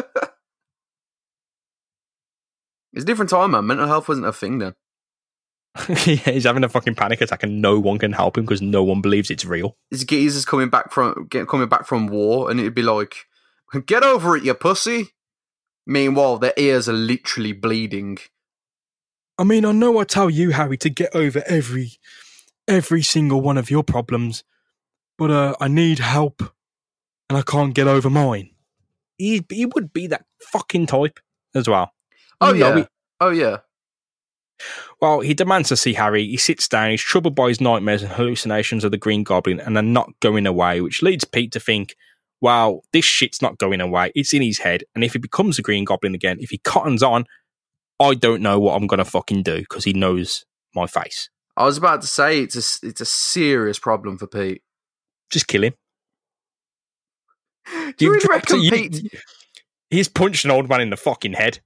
a different time, man. Mental health wasn't a thing then. Yeah, he's having a fucking panic attack and no one can help him because no one believes it's real. His geezer's coming back from get, coming back from war, and it'd be like, "Get over it, you pussy." Meanwhile, their ears are literally bleeding. I mean, I know I tell you, Harry, to get over every every single one of your problems, but uh, I need help, and I can't get over mine. He he would be that fucking type as well. Oh you know, yeah. he, oh yeah. Well, he demands to see Harry. He sits down. He's troubled by his nightmares and hallucinations of the Green Goblin, and they're not going away, which leads Pete to think, "Wow, this shit's not going away. It's in his head, and if he becomes a Green Goblin again, if he cottons on, I don't know what I'm gonna fucking do because he knows my face." I was about to say it's a it's a serious problem for Pete. Just kill him. Do you really reckon you, Pete? He's punched an old man in the fucking head.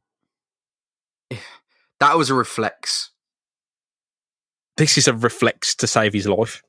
That was a reflex. This is a reflex to save his life.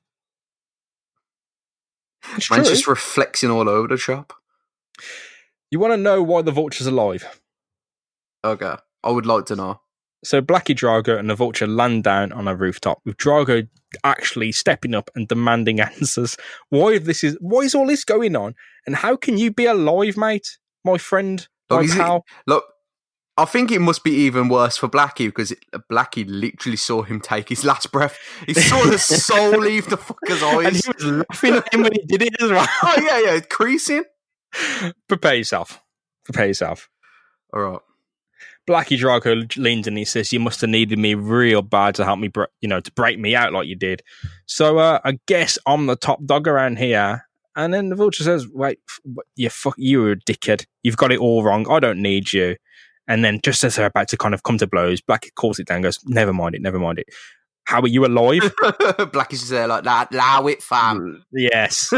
It's Man's true. just reflexing all over the shop. You want to know why the Vulture's alive? Okay, I would like to know. So Blackie, Drago and the Vulture land down on a rooftop with Drago actually stepping up and demanding answers. Why this is why is all this going on? And how can you be alive, mate? My friend, Look, my is pal. it, look, I think it must be even worse for Blackie because it, Blackie literally saw him take his last breath. He saw the soul leave the fucker's eyes. And he was laughing at him when he did it as well. Oh yeah, yeah, creasing. Prepare yourself. Prepare yourself. All right. Blackie Drago leans in and he says, "You must have needed me real bad to help me, bre- you know, to break me out like you did. So uh, I guess I'm the top dog around here." And then the Vulture says, "Wait, you fuck, you're a dickhead. You've got it all wrong. I don't need you." And then just as they're about to kind of come to blows, Blackie calls it down and goes, "Never mind it, never mind it. How are you alive? Blackie's just there like that. Allow it, fam. Yes.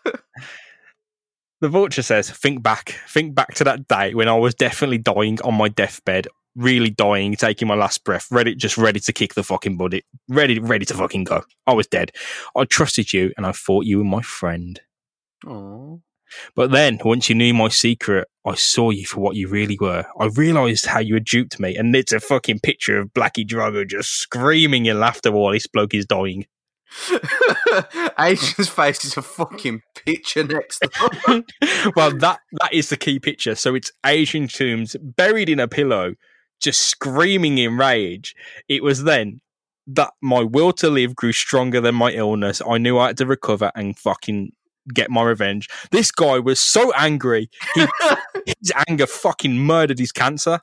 The Vulture says, think back. Think back to that day when I was definitely dying on my deathbed, really dying, taking my last breath, ready, just ready to kick the fucking buddy, ready, ready to fucking go. I was dead. I trusted you and I thought you were my friend. Aww. But then, once you knew my secret, I saw you for what you really were. I realised how you had duped me, and it's a fucking picture of Blackie Drago just screaming in laughter while this bloke is dying. Asian's face is a fucking picture next to Well, that that is the key picture. So it's Asian Tombs buried in a pillow, just screaming in rage. It was then that my will to live grew stronger than my illness. I knew I had to recover and fucking get my revenge. This guy was so angry. He, his anger fucking murdered his cancer.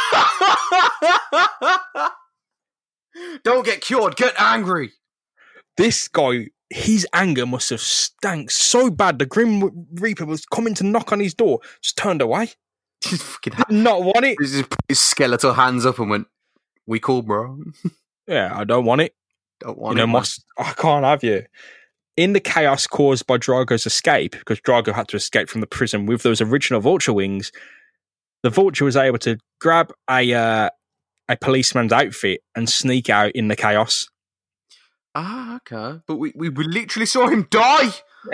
Don't get cured, get angry. This guy, his anger must have stank so bad. The Grim Reaper was coming to knock on his door, just turned away. Just fucking Did not want it. He just put his skeletal hands up and went, "We cool, bro." Yeah, I don't want it. Don't want you it. know, my, I can't have you. In the chaos caused by Drago's escape, because Drago had to escape from the prison with those original Vulture wings, the Vulture was able to grab a uh, a policeman's outfit and sneak out in the chaos. Ah, okay. But we, we, we literally saw him die.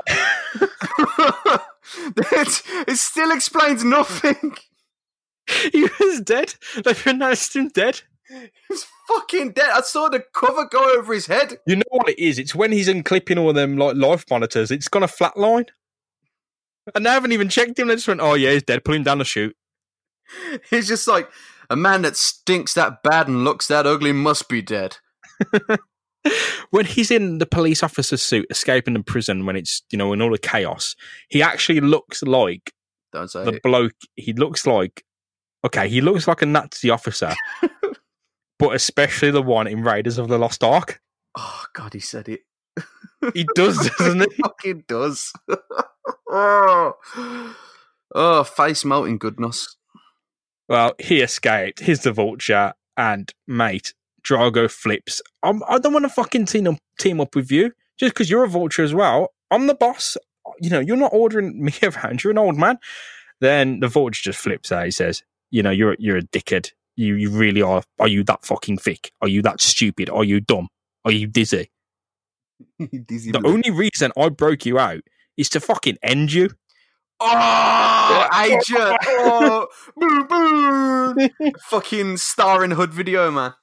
it, it still explains nothing. He was dead. They pronounced him dead. He's fucking dead. I saw the cover go over his head. You know what it is? It's when he's unclipping all them like life monitors. It's gone a flat line. And they haven't even checked him. They just went, "Oh yeah, he's dead. Pull him down the chute." He's just like, a man that stinks that bad and looks that ugly must be dead. When he's in the police officer's suit, escaping the prison, when it's, you know, in all the chaos, he actually looks like Don't say the it. bloke. He looks like, okay, he looks like a Nazi officer, but especially the one in Raiders of the Lost Ark. Oh, God, he said it. He does, doesn't he? He fucking does. oh. oh, face melting goodness. Well, he escaped. He's the Vulture, and mate, Drago flips. I'm, I don't want to fucking team up, team up with you just because you're a Vulture as well. I'm the boss. You know, you're not ordering me around. You're an old man. Then the Vulture just flips out. He says, "You know, you're you're a dickhead. You you really are. Are you that fucking thick? Are you that stupid? Are you dumb? Are you dizzy? Dizzy The look. only reason I broke you out is to fucking end you." Oh, Agent! Oh, boom, boom! Fucking star in hood video, man.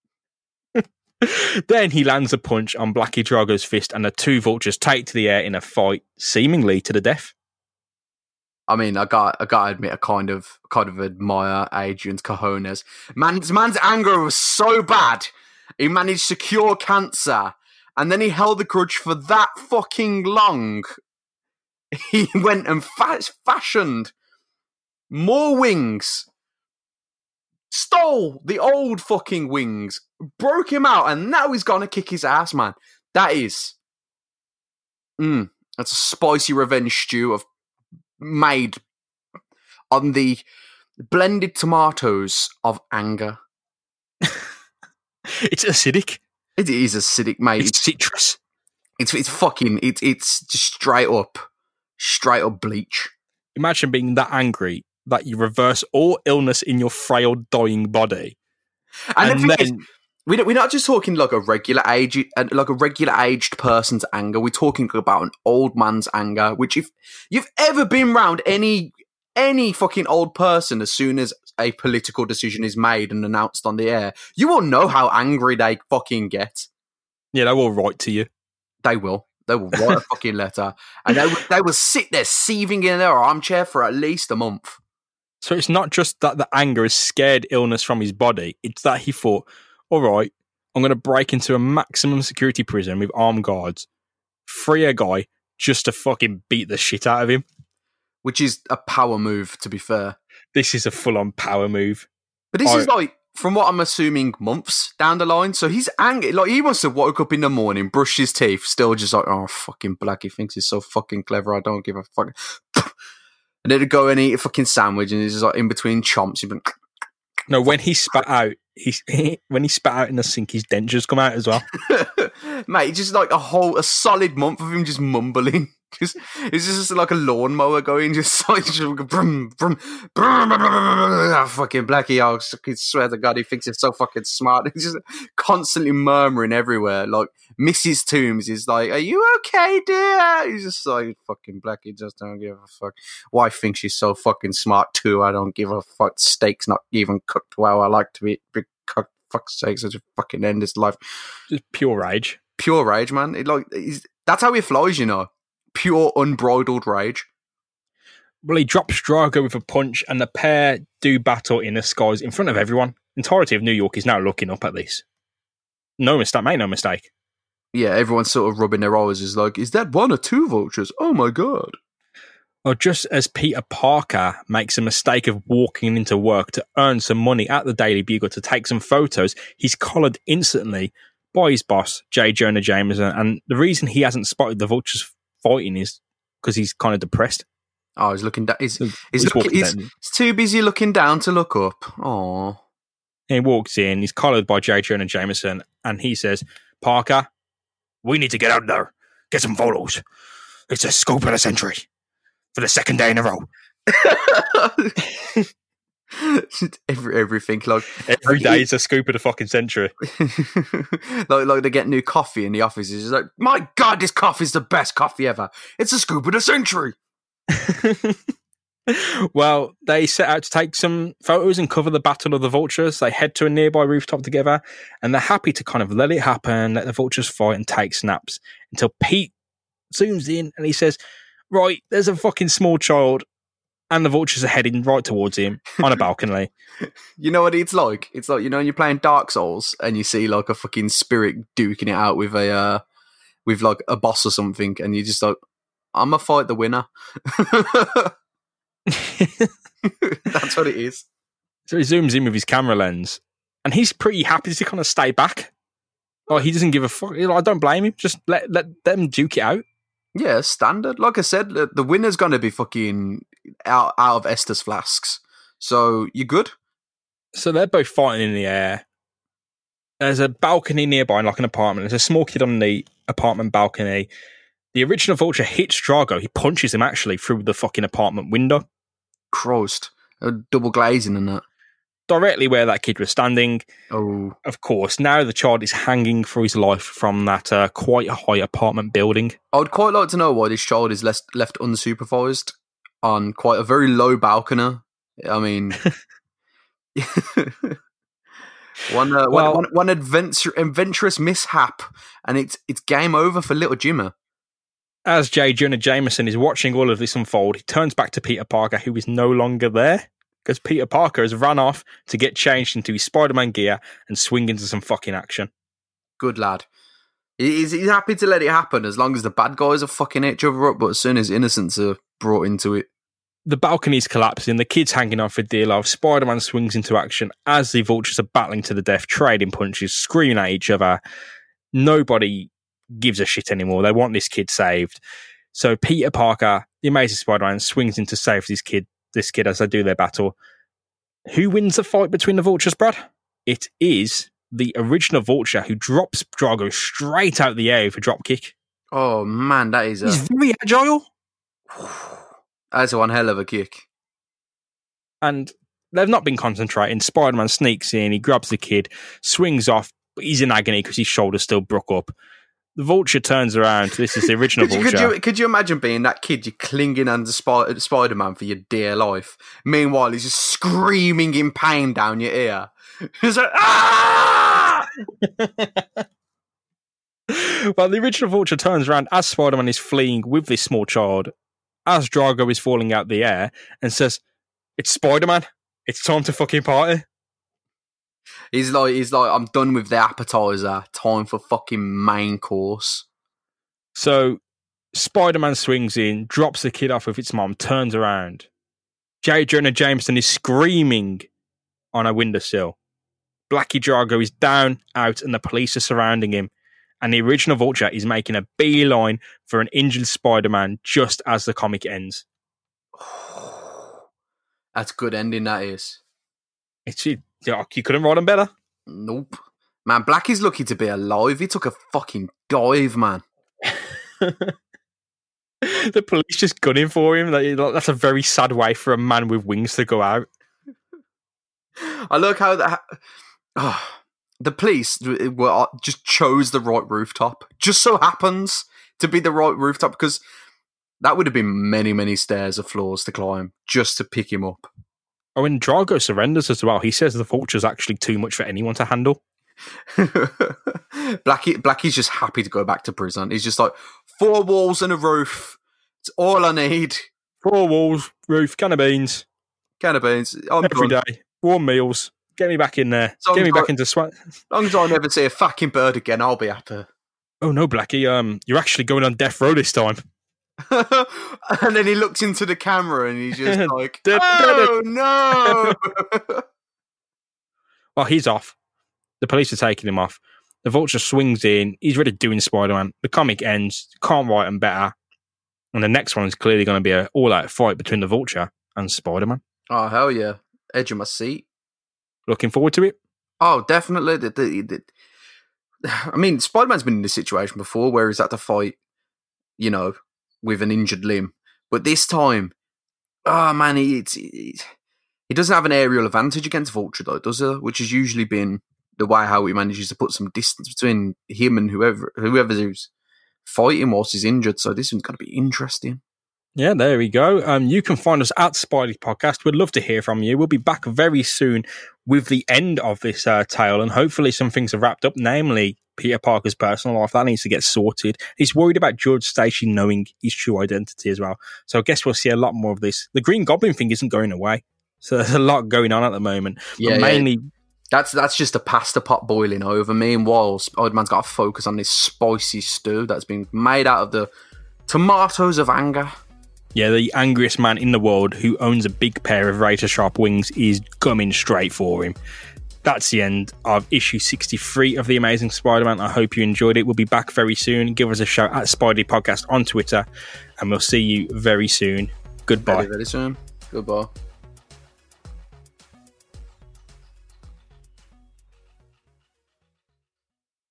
Then he lands a punch on Blackie Drago's fist, and the two Vultures take to the air in a fight, seemingly to the death. I mean, I got, I got to admit, I kind of, kind of admire Adrian's cojones. Man's, man's anger was so bad, he managed to cure cancer, and then he held the grudge for that fucking long. He went and fa- fashioned more wings, stole the old fucking wings, broke him out, and now he's gonna kick his ass, man. That is, mm, that's a spicy revenge stew of made on the blended tomatoes of anger. It's acidic. It is acidic, mate. It's citrus. It's it's fucking it's it's just straight up, straight up bleach. Imagine being that angry that you reverse all illness in your frail, dying body. And, And the thing then- is, we don't, we're not just talking like a regular age, like a regular aged person's anger. We're talking about an old man's anger. Which, if you've ever been round any any fucking old person, as soon as a political decision is made and announced on the air, you will know how angry they fucking get. Yeah, they will write to you. They will. They will write a fucking letter, and they will, they will sit there seething in their armchair for at least a month. So it's not just that the anger has scared illness from his body. It's that he thought, all right, I'm going to break into a maximum security prison with armed guards, free a guy just to fucking beat the shit out of him. Which is a power move, to be fair. This is a full-on power move. But this I- is like, from what I'm assuming, months down the line. So he's angry. Like, he must have woke up in the morning, brushed his teeth, still just like, oh, fucking Blackie thinks he's so fucking clever. I don't give a fuck. And then he'd go and eat a fucking sandwich, and he's just like in between chomps. He'd be No, when he spat out, he's he, when he spat out in the sink, his dentures come out as well. Mate, just like a whole, a solid month of him just mumbling. Just, it's just like a lawnmower going, just like, just brum, brum, brum, brum, brum, brum, fucking Blackie, I fucking swear to God, he thinks he's so fucking smart. He's just constantly murmuring everywhere. Like, Missus Toombs is like, are you okay, dear? He's just like, fucking Blackie just don't give a fuck. Wife thinks she's so fucking smart too. I don't give a fuck. Steak's not even cooked well. I like to be, be cooked. Fuck's sake, such a fucking end his life. Just pure rage. Pure rage, man. It, like, he's, that's how he flies, you know. Pure unbridled rage. Well, he drops Drago with a punch, and the pair do battle in the skies in front of everyone. Entirety of New York is now looking up at this. No mistake, make no mistake. Yeah, everyone's sort of rubbing their eyes. Is like, is that one or two vultures? Oh my God. Well, just as Peter Parker makes a mistake of walking into work to earn some money at the Daily Bugle to take some photos, he's collared instantly by his boss, J. Jonah Jameson. And the reason he hasn't spotted the vultures fighting is because he's kind of depressed. Oh, he's looking down. He's, So he's, he's looking, walking he's, down. he's too busy looking down to look up. Oh. He walks in, he's collared by J. Jonah Jameson, and he says, Parker, we need to get out there, get some photos. It's a scoop of the century for the second day in a row. Every, everything like Every day is a scoop of the fucking century. like like they get new coffee in the office. It's like, my God, this coffee's the best coffee ever. It's a scoop of the century. Well, they set out to take some photos and cover the Battle of the Vultures. They head to a nearby rooftop together, and they're happy to kind of let it happen, let the vultures fight and take snaps, until Pete zooms in and he says, right, there's a fucking small child, and the vultures are heading right towards him on a balcony. You know what it's like? It's like, you know, when you're playing Dark Souls and you see like a fucking spirit duking it out with a uh, with like a boss or something, and you just like, I'm gonna fight the winner. That's what it is. So he zooms in with his camera lens, and he's pretty happy to kind of stay back. Like, he doesn't give a fuck. I don't blame him. Just let let them duke it out. Yeah, standard. Like I said, the the winner's gonna be fucking out out of Estus flasks. So you good? So they're both fighting in the air. There's a balcony nearby, like an apartment. There's a small kid on the apartment balcony. The original vulture hits Drago. He punches him actually through the fucking apartment window. Christ. Uh, double glazing and that. Directly where that kid was standing. Oh. Of course, now the child is hanging for his life from that uh, quite high apartment building. I would quite like to know why this child is left, left unsupervised on quite a very low balcony. I mean... one, uh, well, one, one, one adventure, adventurous mishap, and it's it's game over for little Jimmer. As J. Jonah Jameson is watching all of this unfold, he turns back to Peter Parker, who is no longer there, because Peter Parker has run off to get changed into his Spider-Man gear and swing into some fucking action. Good lad. He's, he's happy to let it happen as long as the bad guys are fucking each other up, but as soon as innocents are brought into it. The balcony's collapsing, the kid's hanging on for dear life, Spider-Man swings into action as the vultures are battling to the death, trading punches, screaming at each other. Nobody gives a shit anymore. They want this kid saved. So Peter Parker, the Amazing Spider-Man, swings in to save this kid, this kid as they do their battle. Who wins the fight between the vultures, Brad? It is the original vulture who drops Drago straight out the air with a drop kick. Oh man, that is a... He's very agile. That's one hell of a kick. And they've not been concentrating. Spider-Man sneaks in, he grabs the kid, swings off, but he's in agony because his shoulder's still broke up. The vulture turns around. This is the original could, you, vulture. could, you, could you imagine being that kid, you're clinging under Sp- Spider-Man for your dear life? Meanwhile, he's just screaming in pain down your ear. He's like, ah! Well, the original vulture turns around as Spider-Man is fleeing with this small child, as Drago is falling out the air, and says, "It's Spider-Man. It's time to fucking party." He's like, he's like, I'm done with the appetizer. Time for fucking main course. So Spider-Man swings in, drops the kid off with its mom, turns around. J. Jonah Jameson is screaming on a windowsill. Blackie Drago is down, out, and the police are surrounding him. And the original vulture is making a beeline for an injured Spider-Man just as the comic ends. That's good ending, that is. It's it, Yeah, you couldn't write them better. Nope. Man, Blackie's lucky to be alive. He took a fucking dive, man. The police just gunning for him. Like, that's a very sad way for a man with wings to go out. I look how that. Oh, the police were just chose the right rooftop. Just so happens to be the right rooftop because that would have been many, many stairs of floors to climb just to pick him up. Oh, and Drago surrenders as well. He says the vulture's actually too much for anyone to handle. Blackie, Blackie's just happy to go back to prison. He's just like, four walls and a roof. It's all I need. Four walls, roof, can of beans. Can of beans. I'm Every done. day. Warm meals. Get me back in there. So Get me like, back into swat. As long as I never see a fucking bird again, I'll be happy. Oh no, Blackie, um, you're actually going on death row this time. And then he looks into the camera and he's just like, Da- oh no! Well, he's off. The police are taking him off. The Vulture swings in. He's ready doing Spider-Man. The comic ends. Can't write him better. And the next one is clearly going to be an all-out fight between the Vulture and Spider-Man. Oh, hell yeah. Edge of my seat. Looking forward to it. Oh, definitely. The, the, the, I mean, Spider-Man's been in this situation before where he's had to fight, you know, with an injured limb. But this time, oh man, he, it's, he, he doesn't have an aerial advantage against Vulture, though, does he? Which has usually been the way how he manages to put some distance between him and whoever whoever who's fighting whilst he's injured. So this one's going to be interesting. Yeah, there we go. Um, you can find us at Spidey Podcast. We'd love to hear from you. We'll be back very soon with the end of this uh, tale, and hopefully some things are wrapped up, namely Peter Parker's personal life. That needs to get sorted. He's worried about George Stacy knowing his true identity as well. So I guess we'll see a lot more of this. The Green Goblin thing isn't going away. So there's a lot going on at the moment. Yeah, but mainly... Yeah. That's that's just a pasta pot boiling over. Meanwhile, Spider-Man's got to focus on this spicy stew that's been made out of the tomatoes of anger. Yeah, the angriest man in the world who owns a big pair of razor-sharp wings is coming straight for him. That's the end of issue sixty-three of The Amazing Spider-Man. I hope you enjoyed it. We'll be back very soon. Give us a shout at Spidey Podcast on Twitter, and we'll see you very soon. Goodbye. Very, very soon. Goodbye.